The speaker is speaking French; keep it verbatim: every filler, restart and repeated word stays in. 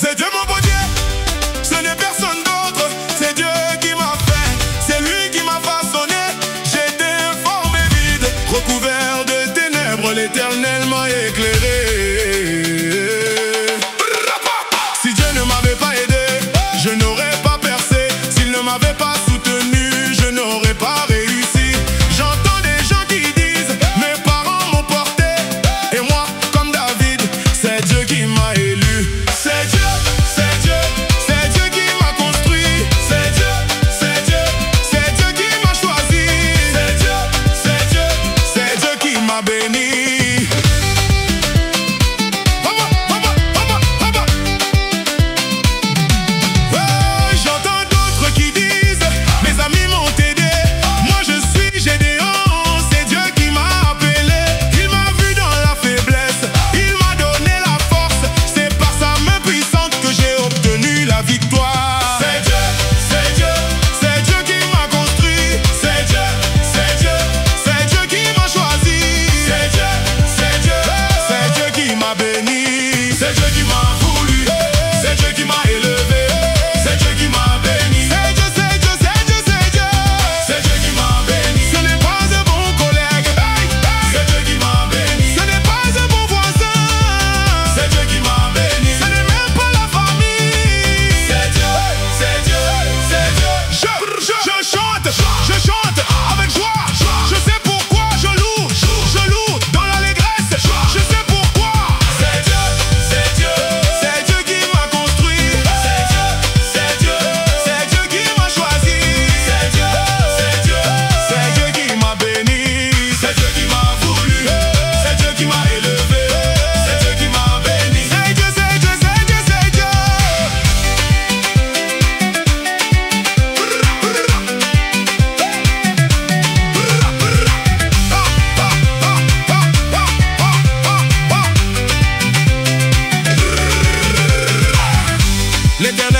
C'est Dieu mon beau Dieu, ce n'est personne d'autre. C'est Dieu qui m'a fait, c'est lui qui m'a façonné. J'étais informé vide, recouvert de ténèbres, l'Éternel m'a éclairé. Si Dieu ne m'avait pas aidé, je n'aurais pas percé. S'il ne m'avait pas soutenu, je n'aurais pas réussi. J'entends des gens qui disent, mes parents m'ont porté. Et moi, comme David, c'est Dieu qui m'a élu. C'est Dieu, c'est Dieu, c'est Dieu qui m'a construit. C'est Dieu, c'est Dieu, c'est Dieu qui m'a choisi. C'est Dieu, c'est Dieu, c'est Dieu qui m'a béni. C'est Dieu qui m'a voulu, c'est Dieu qui m'a élevé, c'est Dieu qui m'a béni. C'est Dieu, c'est Dieu, c'est Dieu, c'est Dieu, c'est Dieu qui m'a béni. Ce n'est pas un bon collègue, hey, hey. C'est Dieu qui m'a béni. Ce n'est pas un bon voisin, c'est Dieu qui m'a béni. Ce n'est même pas la famille. C'est Dieu, c'est Dieu, c'est Dieu. Je, je, je chante, je chante avec joie. Je sais pourquoi je loue, je loue dans l'allégresse. Je sais pourquoi. C'est Dieu. C'est Dieu, c'est Dieu qui m'a construit. C'est Dieu, c'est Dieu, c'est Dieu qui m'a choisi. C'est Dieu, c'est Dieu, c'est Dieu qui m'a béni. C'est Dieu qui m'a voulu, c'est Dieu qui m'a élevé, c'est Dieu qui m'a béni. C'est Dieu, c'est Dieu, c'est Dieu, c'est Dieu. L'éternel